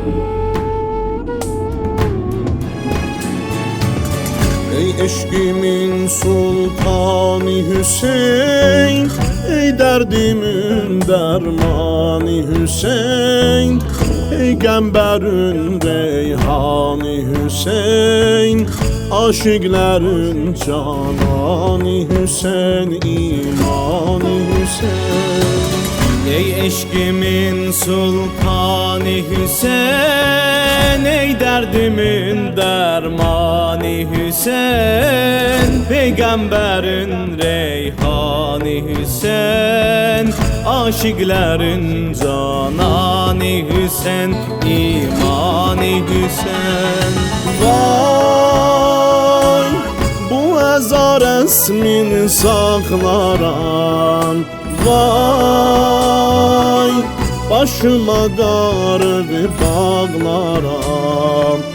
Ey eşkimin sultanı Hüseyin, ey derdimin dermanı Hüseyin, Peygamberin reyhanı Hüseyin, aşıkların cananı Hüseyin, imanı Hüseyin. Ey eşkimin sultanı Hüseyin, ey derdimin dermanı Hüseyin, Peygamberin reyhanı Hüseyin, aşıkların cananı Hüseyin, imanı Hüseyin. Vay, bu ezar esmini saklaram, vay, başıma garbi bağlaram,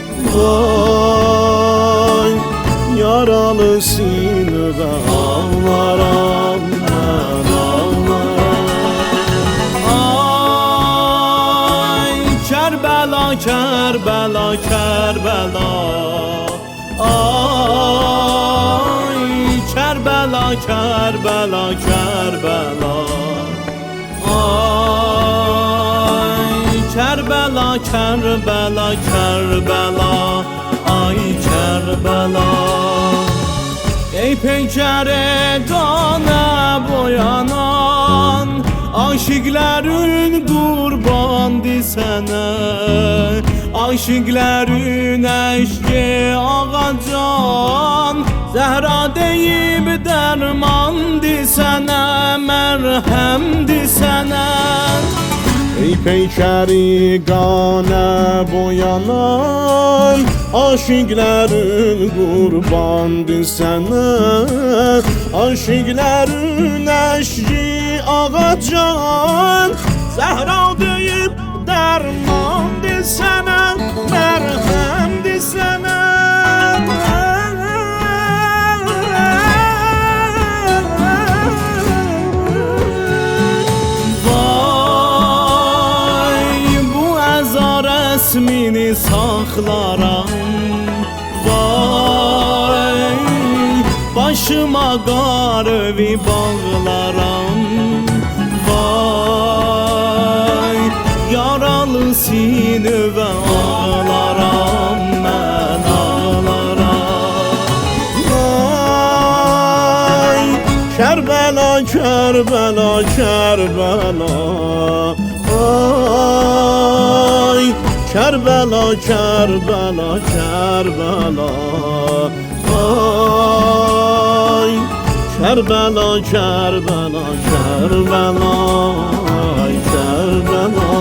vay, yaralı sinirde ağlaram, ben ağlaram. Ay Kerbela, Kerbela, Kerbela, ay Kerbela, Kerbela, Kerbela, ay Kerbela, Kerbela, Kerbela, ay Kerbela. Ey pencere kana boyanan, aşıkların kurbandı sana, aşıkların eşki ağacan, Zehra deyip dermandı sana, merhemdi sana. Ey peykeri gane boyanan, aşıkların kurbandı sana, aşıkların eşki ağacan, Zehra deyip dermandı sana, merhemdi sana. İsmini saklaram, vay, başıma garbi bağlaram, vay, yaralı sinüve ağlaram, ben ağlaram. Vay, Kerbela, Kerbela, Kerbela, ay, Kerbela, Kerbela, Kerbela, ay, Kerbela, Kerbela, Kerbela, ay, Kerbela.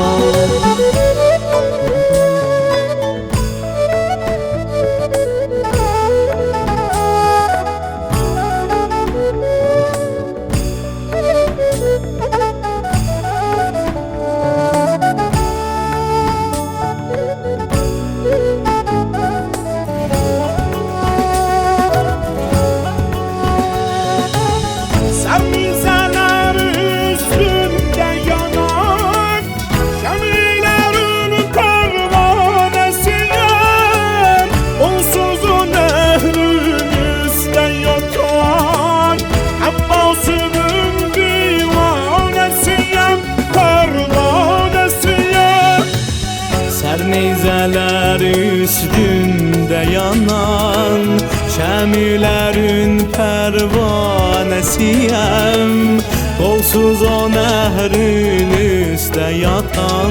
Neyzeler üstünde yanan, şemilerin pervanesiyem, kolsuz o nehrin üstte yatan,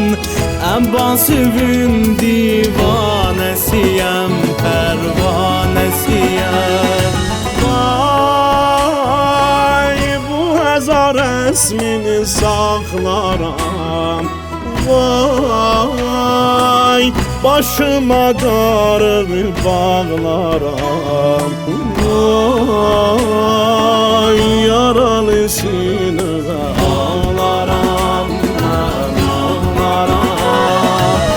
Abbas'ın divanesiyem, pervanesiyem. Vay, bu ezar esmini saklaram, vay, başıma garbi bağlaram, vay, yaralı sinirde ağlaram, ben ağlaram.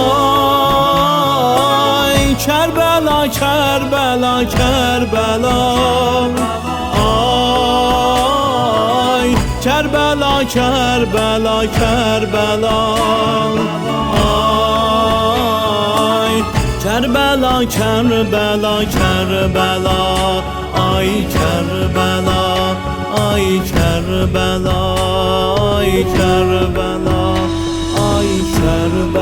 Ay Kerbela, Kerbela, Kerbela, ay Kerbela, Kerbela, Kerbela, Kərbela, Kərbela, Kərbela, ay Kərbela, ay Kərbela, ay Kərbela, ay Kərbela.